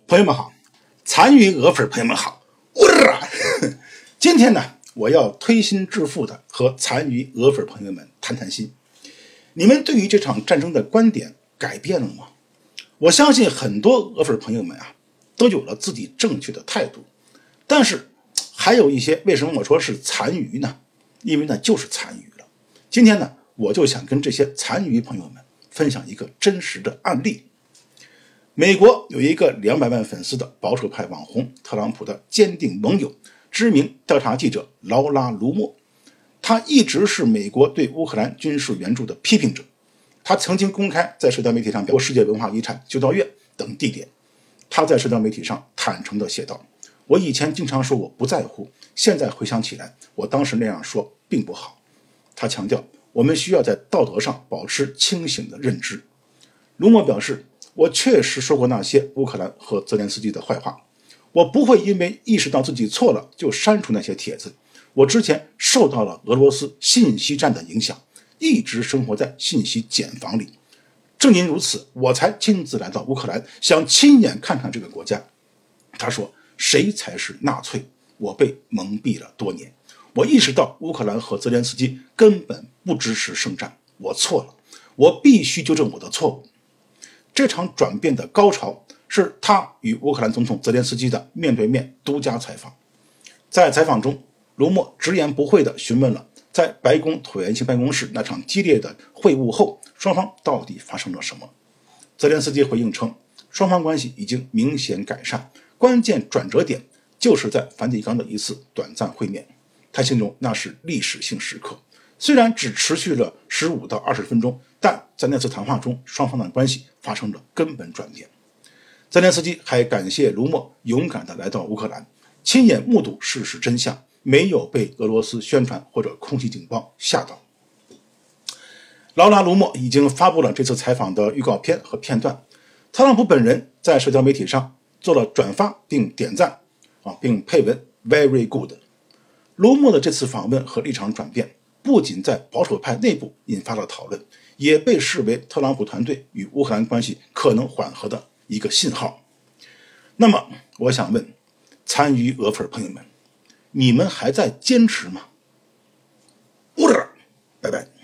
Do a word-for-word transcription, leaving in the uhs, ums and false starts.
朋友们好，残余鹅粉朋友们好。今天呢，我要推心置腹的和残余鹅粉朋友们谈谈心。你们对于这场战争的观点改变了吗？我相信很多鹅粉朋友们啊，都有了自己正确的态度，但是还有一些，为什么我说是残余呢？因为呢就是残余了。今天呢，我就想跟这些残余朋友们分享一个真实的案例。美国有一个两百万粉丝的保守派网红，特朗普的坚定盟友，知名调查记者劳拉·卢默。他一直是美国对乌克兰军事援助的批评者。他曾经公开在社交媒体上表示世界文化遗产修道院等地点。他在社交媒体上坦诚地写道：我以前经常说我不在乎，现在回想起来，我当时那样说并不好。他强调，我们需要在道德上保持清醒的认知。卢默表示，我确实说过那些乌克兰和泽连斯基的坏话，我不会因为意识到自己错了就删除那些帖子。我之前受到了俄罗斯信息战的影响，一直生活在信息茧房里。正因如此，我才亲自来到乌克兰，想亲眼看看这个国家。他说，谁才是纳粹？我被蒙蔽了多年。我意识到乌克兰和泽连斯基根本不支持圣战，我错了，我必须纠正我的错误。这场转变的高潮是他与乌克兰总统泽连斯基的面对面独家采访。在采访中，卢默直言不讳地询问了在白宫椭圆形办公室那场激烈的会晤后，双方到底发生了什么。泽连斯基回应称，双方关系已经明显改善，关键转折点就是在梵蒂冈的一次短暂会面。他形容那是历史性时刻，虽然只持续了十五到二十分钟，但在那次谈话中，双方的关系发生了根本转变。泽连斯基还感谢卢默勇敢地来到乌克兰，亲眼目睹事实真相，没有被俄罗斯宣传或者空袭警报吓到。劳拉·卢默已经发布了这次采访的预告片和片段，特朗普本人在社交媒体上做了转发并点赞，啊，并配文 very good。卢默的这次访问和立场转变，不仅在保守派内部引发了讨论，也被视为特朗普团队与乌克兰关系可能缓和的一个信号。那么我想问残余鹅粉朋友们，你们还在坚持吗？拜拜。